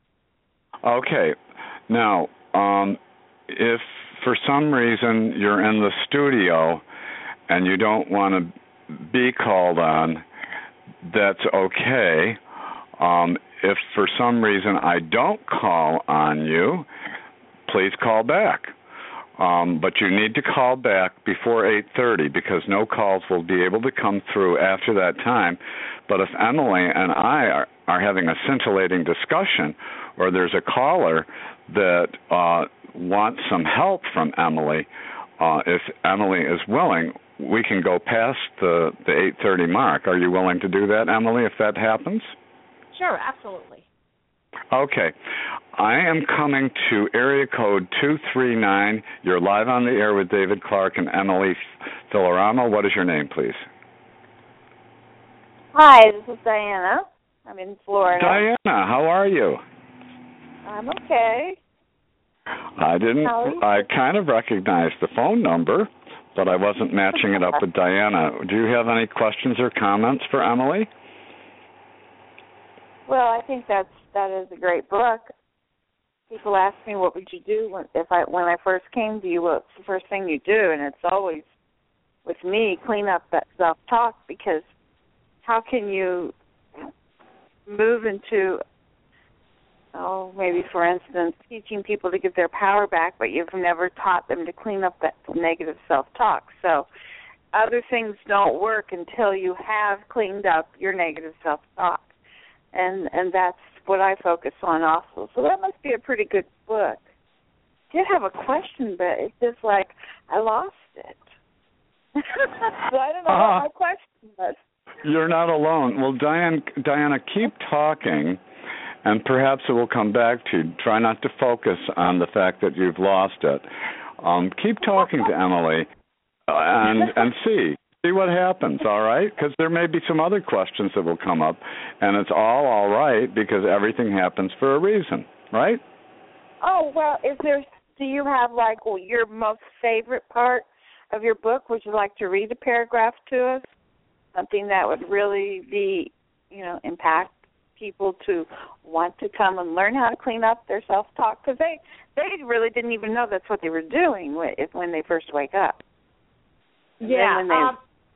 Okay. Now, um, if for some reason you're in the studio and you don't want to be called on, that's okay. Um, if for some reason I don't call on you, please call back. Um, but you need to call back before eight thirty because no calls will be able to come through after that time. But if Emily and I are, are having a scintillating discussion, or there's a caller that uh, wants some help from Emily, uh, if Emily is willing, we can go past the, the eight thirty mark. Are you willing to do that, Emily, if that happens? Sure, absolutely. Okay. I am coming to area code two three nine. You're live on the air with David Clark and Emily Filorama. What is your name, please? Hi, this is Diana. I'm in Florida. Diana, how are you? I'm okay. I didn't, How are you? I kind of recognized the phone number, but I wasn't matching it up with Diana. Do you have any questions or comments for Emily? Well, I think that's that is a great book. People ask me, "What would you do when, if I when I first came to you? What's the first thing you do?" And it's always, with me, clean up that self-talk, because how can you move into, oh, maybe for instance, teaching people to get their power back, but you've never taught them to clean up that negative self-talk. So other things don't work until you have cleaned up your negative self-talk. And and that's what I focus on also. So that must be a pretty good book. I did have a question, but it's just like I lost it. So I don't know Uh-huh. what my question was. You're not alone. Well, Diane, Diana, keep talking, and perhaps it will come back to you. Try not to focus on the fact that you've lost it. Um, keep talking to Emily uh, and and see. See what happens, all right? Because there may be some other questions that will come up, and it's all all right because everything happens for a reason, right? Oh, well, is there, do you have, like, well, your most favorite part of your book? Would you like to read a paragraph to us? Something that would really be, you know, impact people to want to come and learn how to clean up their self-talk, because they, they really didn't even know that's what they were doing when, when they first wake up. And yeah. When they, um,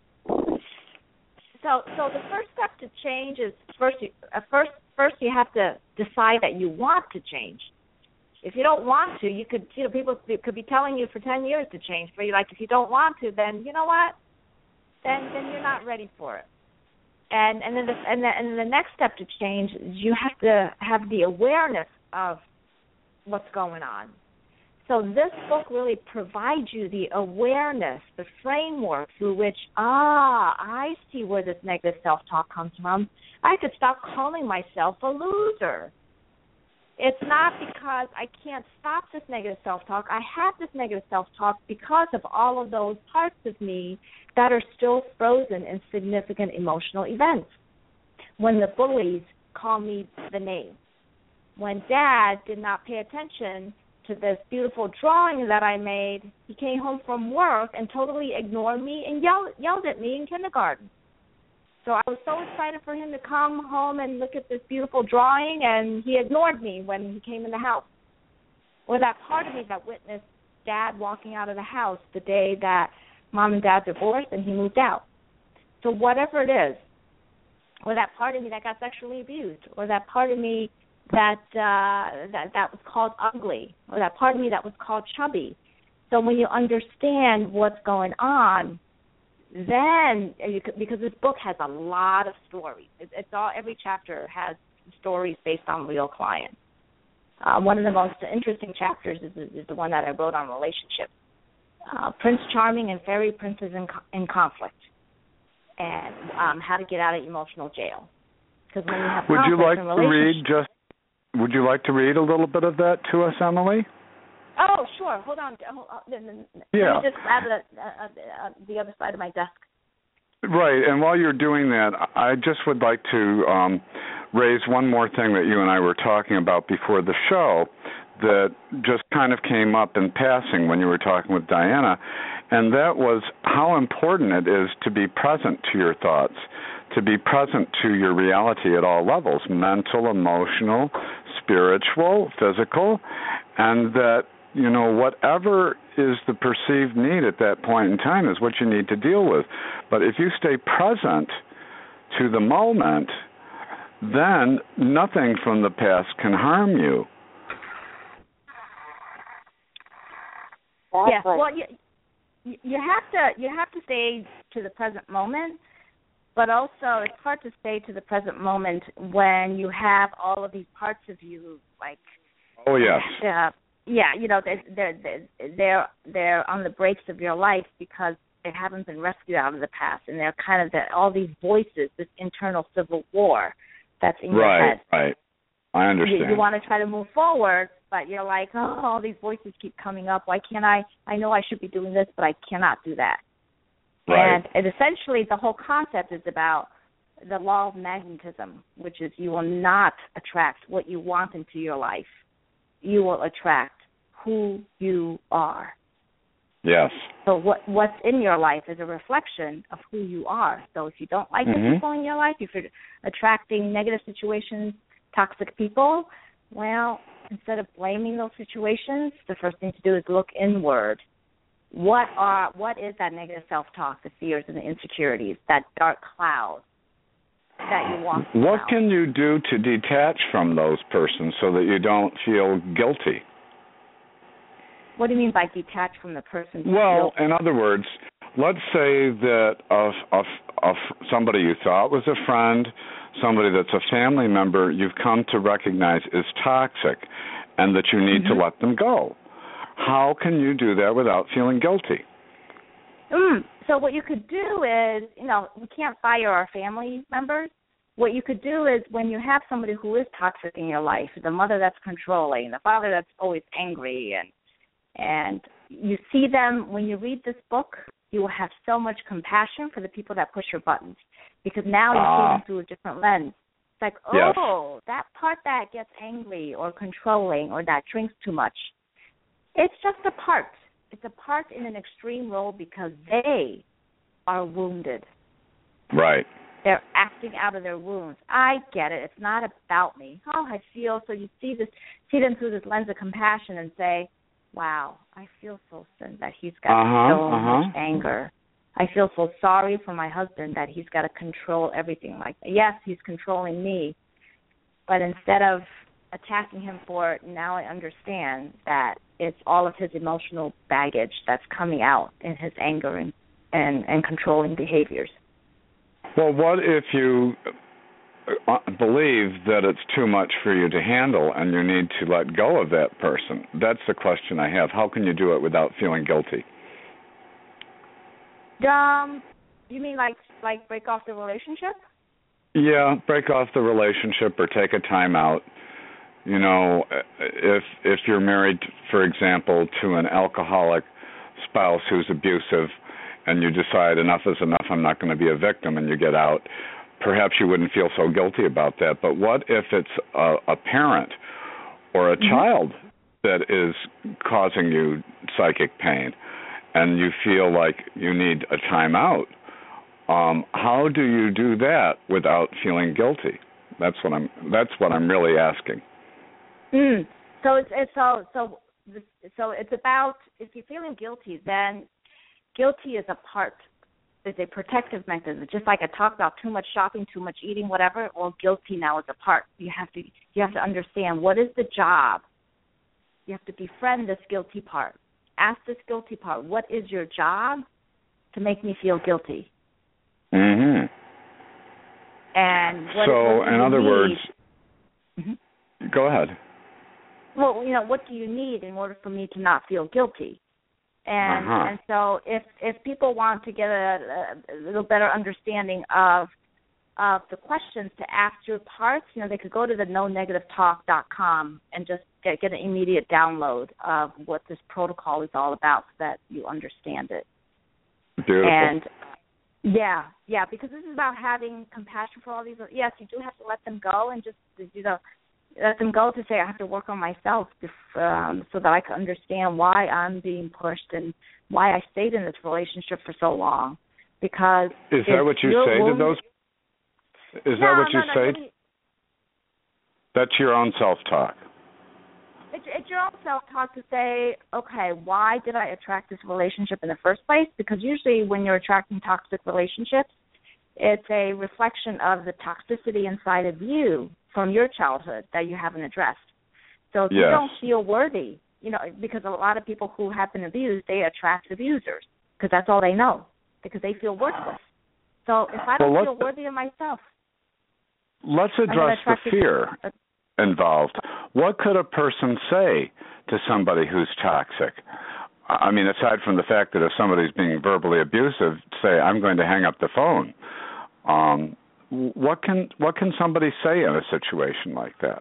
so, so the first step to change is first. You, uh, first, first you have to decide that you want to change. If you don't want to, you could, you know, people could be telling you for ten years to change, but you're like, if you don't want to, then you know what? Then, then you're not ready for it. And and then the, and the, and the next step to change is you have to have the awareness of what's going on. So this book really provides you the awareness, the framework through which, ah, I see where this negative self-talk comes from. I could stop calling myself a loser. It's not because I can't stop this negative self-talk. I have this negative self-talk because of all of those parts of me that are still frozen in significant emotional events. When the bullies call me the name. When Dad did not pay attention to this beautiful drawing that I made, he came home from work and totally ignored me and yelled, yelled at me in kindergarten. So I was so excited for him to come home and look at this beautiful drawing, and he ignored me when he came in the house. Or that part of me that witnessed Dad walking out of the house the day that Mom and Dad divorced and he moved out. So whatever it is, or that part of me that got sexually abused, or that part of me that uh, that that was called ugly, or that part of me that was called chubby. So when you understand what's going on, then you could, because this book has a lot of stories. It, it's all every chapter has stories based on real clients. Uh, one of the most interesting chapters is, is the one that I wrote on relationships. Uh, Prince Charming and Fairy Princess in, in conflict, and um, how to get out of emotional jail. Because when you have would you like in to read just? Would you like to read a little bit of that to us, Emily? Oh, sure. Hold on. Hold on. Yeah. Let me just grab the, uh, uh, the other side of my desk. Right, and while you're doing that, I just would like to um, raise one more thing that you and I were talking about before the show that just kind of came up in passing when you were talking with Diana, and that was how important it is to be present to your thoughts, to be present to your reality at all levels, mental, emotional, spiritual, physical, and that, you know, whatever is the perceived need at that point in time is what you need to deal with. But if you stay present to the moment, then nothing from the past can harm you. Yes, well, you, you have to you have to stay to the present moment, but also it's hard to stay to the present moment when you have all of these parts of you, like, oh yes, uh, yeah, you know, they're they're they're they're on the brakes of your life because they haven't been rescued out of the past, and they're kind of the, all these voices, this internal civil war that's in right, your head. Right, I understand. You, you want to try to move forward, but you're like, oh, all these voices keep coming up. Why can't I? I know I should be doing this, but I cannot do that. Right. And, and essentially the whole concept is about the law of magnetism, which is you will not attract what you want into your life. You will attract who you are. Yes. So what what's in your life is a reflection of who you are. So if you don't like mm-hmm. the people in your life, if you're attracting negative situations, toxic people, well, instead of blaming those situations, the first thing to do is look inward. What are what is that negative self-talk, the fears and the insecurities, that dark cloud that you walk around? What can you do to detach from those persons so that you don't feel guilty? What do you mean by detach from the person? Well, in other words, let's say that of of of somebody you thought was a friend, somebody that's a family member, you've come to recognize is toxic, and that you need mm-hmm. to let them go. How can you do that without feeling guilty? Mm, so what you could do is, you know, we can't fire our family members. What you could do is when you have somebody who is toxic in your life, the mother that's controlling, the father that's always angry, and and you see them, when you read this book, you will have so much compassion for the people that push your buttons, because now you uh, see them through a different lens. It's like, oh, yes. that part that gets angry or controlling or that drinks too much, it's just a part. It's a part in an extreme role because they are wounded. Right. they're acting out of their wounds. I get it. It's not about me. Oh, I feel so. You see this, see them through this lens of compassion and say, "Wow, I feel so sad that he's got uh-huh, so uh-huh. much anger. I feel so sorry for my husband that he's got to control everything like that. Yes, he's controlling me, but instead of attacking him for it, now I understand that it's all of his emotional baggage that's coming out in his anger and, and, and controlling behaviors." Well, what if you believe that it's too much for you to handle and you need to let go of that person? That's the question I have. How can you do it without feeling guilty? Um, you mean like like break off the relationship? Yeah, break off the relationship or take a time out. You know, if if you're married, for example, to an alcoholic spouse who's abusive, and you decide enough is enough, I'm not going to be a victim, and you get out, perhaps you wouldn't feel so guilty about that. But what if it's a, a parent or a mm-hmm. child that is causing you psychic pain, and you feel like you need a time out? Um, how do you do that without feeling guilty? That's what I'm. That's what I'm really asking. Mm. So it's, it's so so so it's about, if you're feeling guilty, then guilty is a part, is a protective mechanism. Just like I talked about too much shopping, too much eating, whatever. Well, guilty now is a part. You have to you have to understand, what is the job. You have to befriend this guilty part. Ask this guilty part, what is your job to make me feel guilty? Mm-hmm. And what so, what in other need? words, mm-hmm. Go ahead. Well, you know, what do you need in order for me to not feel guilty? And uh-huh. and so if if people want to get a, a little better understanding of of the questions to ask your parts, you know, they could go to the no negative talk dot com and just get, get an immediate download of what this protocol is all about, so that you understand it. Beautiful. And yeah, yeah, because this is about having compassion for all these. Yes, you do have to let them go and just, you know, let them go to say, I have to work on myself to, um, so that I can understand why I'm being pushed and why I stayed in this relationship for so long. Because is that what you say wound, to those? Is no, that what you no, no, say? really, that's your own self-talk. It's, it's your own self-talk to say, okay, why did I attract this relationship in the first place? Because usually when you're attracting toxic relationships, it's a reflection of the toxicity inside of you from your childhood that you haven't addressed. So if yes. you don't feel worthy, you know, because a lot of people who have been abused, they attract abusers because that's all they know, because they feel worthless. So if I don't well, feel worthy of myself, let's address the fear involved. What could a person say to somebody who's toxic? I mean, aside from the fact that if somebody's being verbally abusive, say, I'm going to hang up the phone. Um, what can what can somebody say in a situation like that?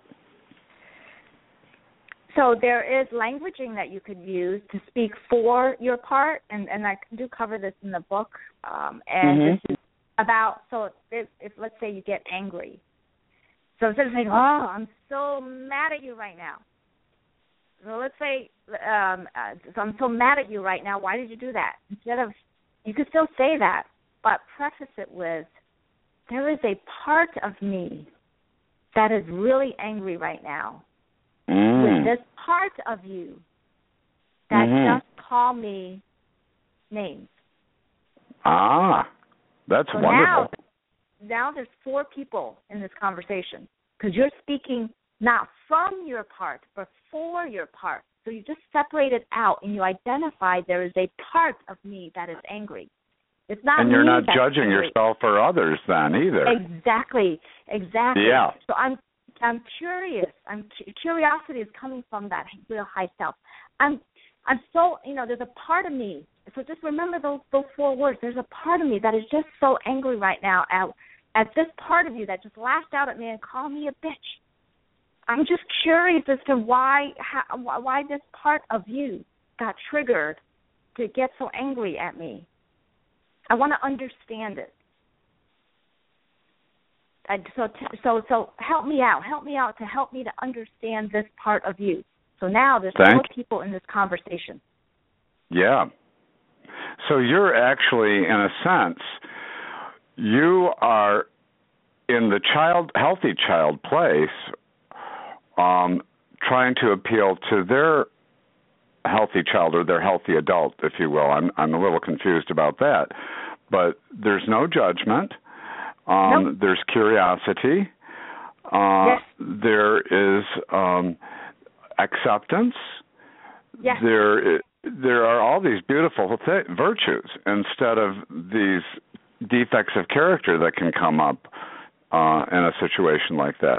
So there is languaging that you could use to speak for your part, and, and I do cover this in the book. Um, and mm-hmm. this is about, so if, if let's say you get angry. So instead of saying, oh, I'm so mad at you right now. So let's say, um, uh, so I'm so mad at you right now. Why did you do that? Instead of, you could still say that, but preface it with, there is a part of me that is really angry right now. Mm. With this part of you that mm-hmm. just call me names. Ah, that's so wonderful. Now, now there's four people in this conversation because you're speaking not from your part, but for your part. So you just separate it out and you identify there is a part of me that is angry. It's not and you're me not that's judging angry. yourself or others then either. Exactly, exactly. Yeah. So I'm I'm curious. I'm curiosity is coming from that real high self. I'm I'm so, you know, there's a part of me. So just remember those those four words. There's a part of me that is just so angry right now at at this part of you that just lashed out at me and called me a bitch. I'm just curious as to why how, why this part of you got triggered to get so angry at me. I want to understand it. I, so, so, so help me out. Help me out to help me to understand this part of you. So now there's Thank four people in this conversation. Yeah. So you're actually, in a sense, you are in the child, healthy child place, um, trying to appeal to their healthy child or their healthy adult, if you will. I'm I'm a little confused about that, but there's no judgment. Um, nope. There's curiosity. Uh, yes. There is um, acceptance. Yes. There there are all these beautiful th- virtues instead of these defects of character that can come up uh, in a situation like that.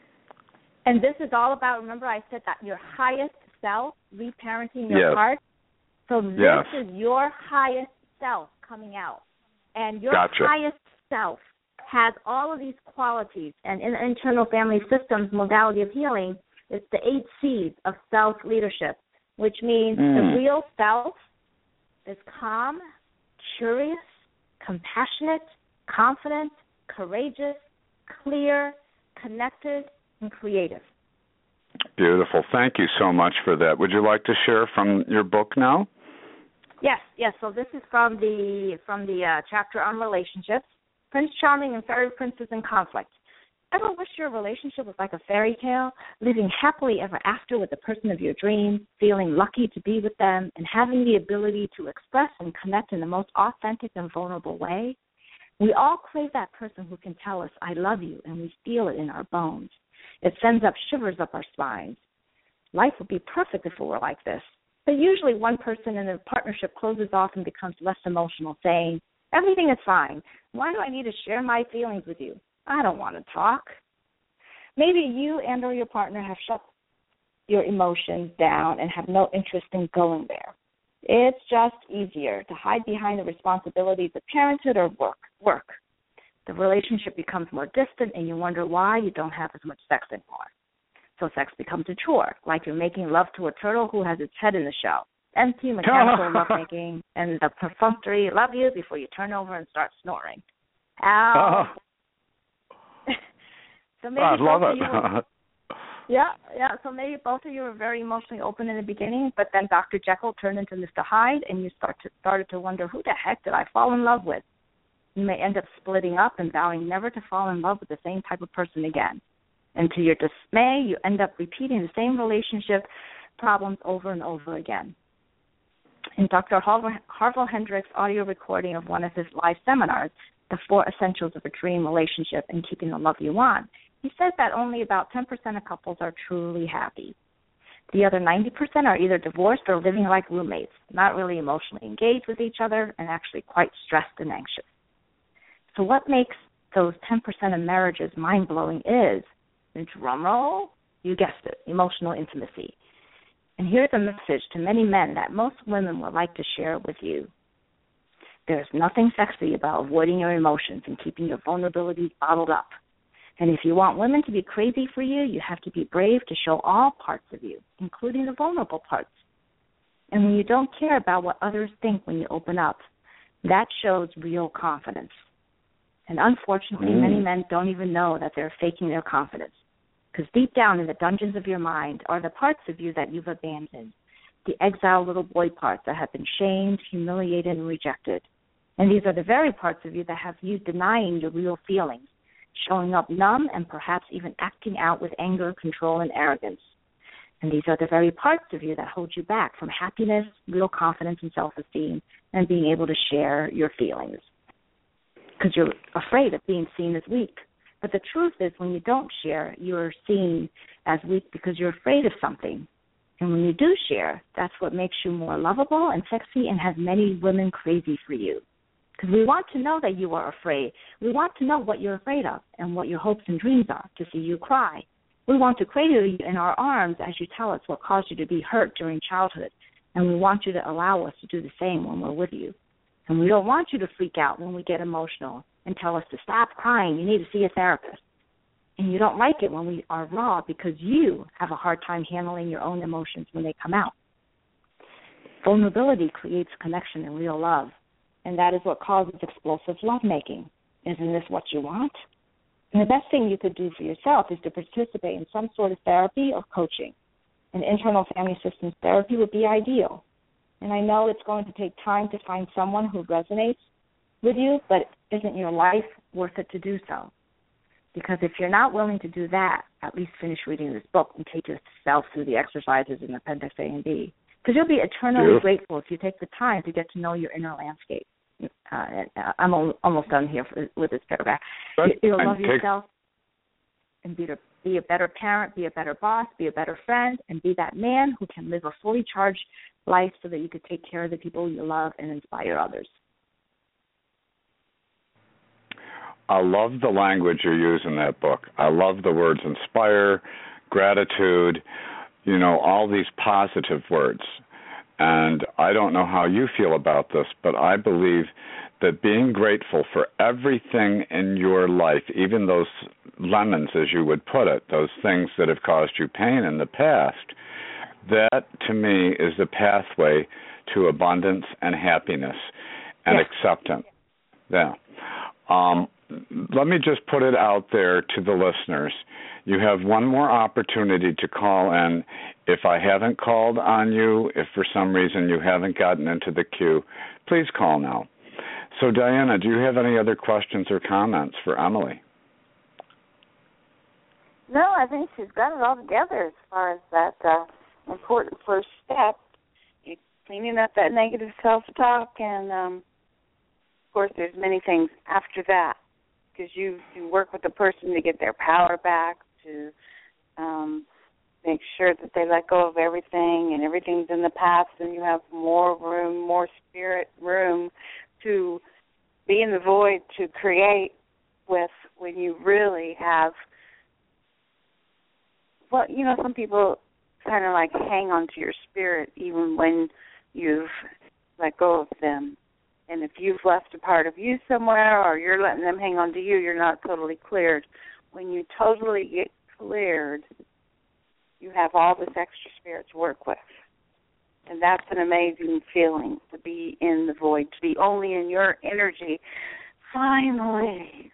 And this is all about, remember I said that your highest self, reparenting your yes. heart. So this yes. is your highest self coming out. And your gotcha. highest self has all of these qualities. And in the internal family systems modality of healing, it's the eight C's of self-leadership, which means mm. the real self is calm, curious, compassionate, confident, courageous, clear, connected, and creative. Beautiful. Thank you so much for that. Would you like to share from your book now? Yes, yes. So this is from the from the uh, chapter on relationships. Prince Charming and Fairy Princess in Conflict. Ever wish your relationship was like a fairy tale, living happily ever after with the person of your dreams, feeling lucky to be with them, and having the ability to express and connect in the most authentic and vulnerable way? We all crave that person who can tell us, I love you, and we feel it in our bones. It sends up shivers up our spines. Life would be perfect if it were like this. But usually one person in a partnership closes off and becomes less emotional, saying, everything is fine. Why do I need to share my feelings with you? I don't want to talk. Maybe you and or your partner have shut your emotions down and have no interest in going there. It's just easier to hide behind the responsibilities of parenthood or work. work. The relationship becomes more distant, and you wonder why you don't have as much sex anymore. So sex becomes a chore, like you're making love to a turtle who has its head in the shell. Empty, mechanical lovemaking, and the perfunctory love you before you turn over and start snoring. Ow. So maybe I love both it. of you were, yeah, yeah. So maybe both of you were very emotionally open in the beginning, but then Doctor Jekyll turned into Mister Hyde, and you start to, started to wonder, who the heck did I fall in love with? You may end up splitting up and vowing never to fall in love with the same type of person again. And to your dismay, you end up repeating the same relationship problems over and over again. In Doctor Harville Hendricks' audio recording of one of his live seminars, The Four Essentials of a Dream Relationship and Keeping the Love You Want, he says that only about ten percent of couples are truly happy. The other ninety percent are either divorced or living like roommates, not really emotionally engaged with each other and actually quite stressed and anxious. So what makes those ten percent of marriages mind-blowing is, and drum roll, you guessed it, emotional intimacy. And here's a message to many men that most women would like to share with you. There's nothing sexy about avoiding your emotions and keeping your vulnerabilities bottled up. And if you want women to be crazy for you, you have to be brave to show all parts of you, including the vulnerable parts. And when you don't care about what others think when you open up, that shows real confidence. And unfortunately, mm. many men don't even know that they're faking their confidence. Because deep down in the dungeons of your mind are the parts of you that you've abandoned, the exiled little boy parts that have been shamed, humiliated, and rejected. And these are the very parts of you that have you denying your real feelings, showing up numb and perhaps even acting out with anger, control, and arrogance. And these are the very parts of you that hold you back from happiness, real confidence, and self-esteem, and being able to share your feelings. Because you're afraid of being seen as weak. But the truth is, when you don't share, you're seen as weak because you're afraid of something. And when you do share, that's what makes you more lovable and sexy and has many women crazy for you. Because we want to know that you are afraid. We want to know what you're afraid of and what your hopes and dreams are, to see you cry. We want to cradle you in our arms as you tell us what caused you to be hurt during childhood. And we want you to allow us to do the same when we're with you. And we don't want you to freak out when we get emotional and tell us to stop crying, you need to see a therapist. And you don't like it when we are raw because you have a hard time handling your own emotions when they come out. Vulnerability creates connection and real love, and that is what causes explosive lovemaking. Isn't this what you want? And the best thing you could do for yourself is to participate in some sort of therapy or coaching. And internal family systems therapy would be ideal. And I know it's going to take time to find someone who resonates with you, but isn't your life worth it to do so? Because if you're not willing to do that, at least finish reading this book and take yourself through the exercises in Appendix A and B. Because you'll be eternally Beautiful. grateful if you take the time to get to know your inner landscape. Uh, I'm almost done here for, with this paragraph. You, you'll love yourself and be, be a better parent, be a better boss, be a better friend, and be that man who can live a fully charged life so that you could take care of the people you love and inspire others. I love the language you use in that book. I love the words inspire, gratitude, you know, all these positive words. And I don't know how you feel about this, but I believe that being grateful for everything in your life, even those lemons, as you would put it, those things that have caused you pain in the past, that to me is the pathway to abundance and happiness and yes. acceptance. Yeah. Um, let me just put it out there to the listeners. You have one more opportunity to call in. If I haven't called on you, if for some reason you haven't gotten into the queue, please call now. So, Diana, do you have any other questions or comments for Emily? No, I think she's got it all together as far as that uh, important first step, cleaning up that negative self-talk, and, um, of course, there's many things after that, because you, you work with the person to get their power back, to um, make sure that they let go of everything and everything's in the past, and you have more room, more spirit room to be in the void, to create with when you really have, well, you know, some people kind of like hang on to your spirit even when you've let go of them. And if you've left a part of you somewhere or you're letting them hang on to you, you're not totally cleared. When you totally get cleared, you have all this extra spirit to work with. And that's an amazing feeling, to be in the void, to be only in your energy. Finally.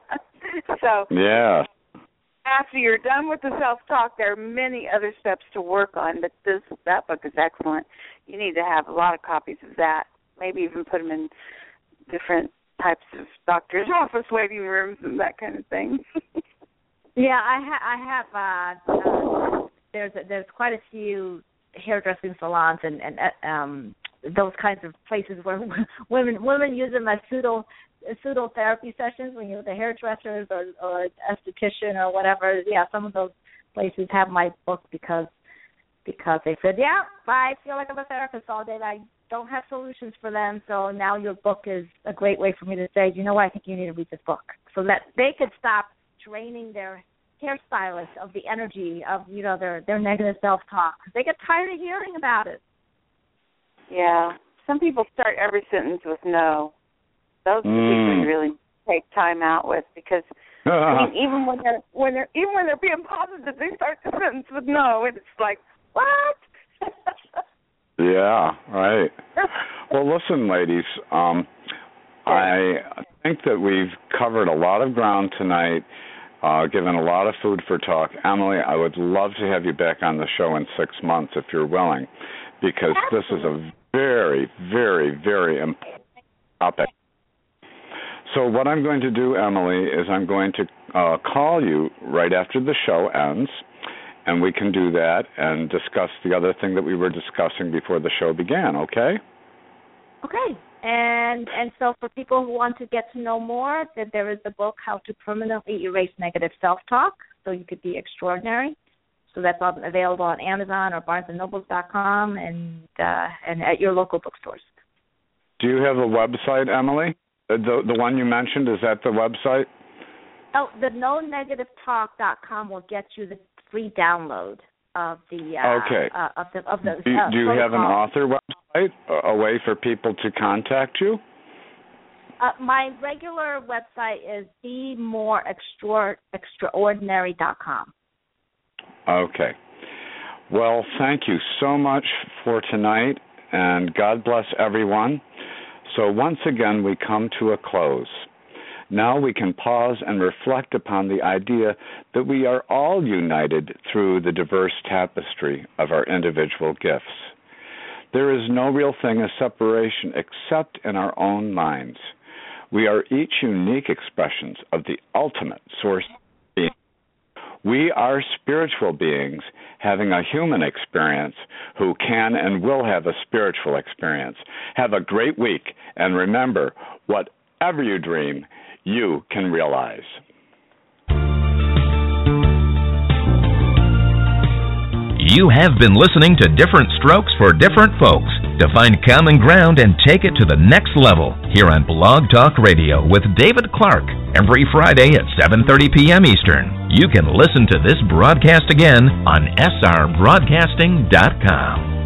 So yeah. After you're done with the self-talk, there are many other steps to work on, but this that book is excellent. You need to have a lot of copies of that, maybe even put them in different types of doctor's office waiting rooms and that kind of thing. Yeah, I, ha- I have. Uh, uh, there's a, there's quite a few hairdressing salons and, and uh, um, those kinds of places where women women use them as pseudo pseudo therapy sessions when you're the hairdressers or, or esthetician or whatever. Yeah, some of those places have my book because because they said, yeah, I feel like I'm a therapist all day. I don't have solutions for them, so now your book is a great way for me to say, you know what, I think you need to read this book, so that they could stop draining their hairstylist of the energy of, you know, their, their negative self-talk. They get tired of hearing about it. Yeah. Some people start every sentence with no. Those are the mm. people you really take time out with, because I mean, even when they're when they're even when they're being positive, they start the sentence with no, and it's like, what? Yeah, right. Well, listen, ladies, um, I think that we've covered a lot of ground tonight. Uh, given a lot of food for talk. Emily, I would love to have you back on the show in six months if you're willing, because Absolutely. This is a very, very, very important topic. So what I'm going to do, Emily, is I'm going to uh, call you right after the show ends, and we can do that and discuss the other thing that we were discussing before the show began, okay? Okay. And and so for people who want to get to know more, that there is the book, How to Permanently Erase Negative Self-Talk, so you could be extraordinary. So that's available on Amazon or barnes and nobles dot com and uh, and at your local bookstores. Do you have a website, Emily? The the one you mentioned, is that the website? Oh, the no negative talk dot com will get you the free download of the uh, okay. uh, of the of the. Do, uh, do you have an author website, a way for people to contact you? Uh, my regular website is be more extraordinary dot com. Okay. Well, thank you so much for tonight, and God bless everyone. So once again, we come to a close. Now we can pause and reflect upon the idea that we are all united through the diverse tapestry of our individual gifts. There is no real thing as separation except in our own minds. We are each unique expressions of the ultimate source We are spiritual beings having a human experience who can and will have a spiritual experience. Have a great week, and remember, whatever you dream, you can realize. You have been listening to Different Strokes for Different Folks. To find common ground and take it to the next level, here on Blog Talk Radio with David Clark, every Friday at seven thirty p.m. Eastern. You can listen to this broadcast again on S R broadcasting dot com.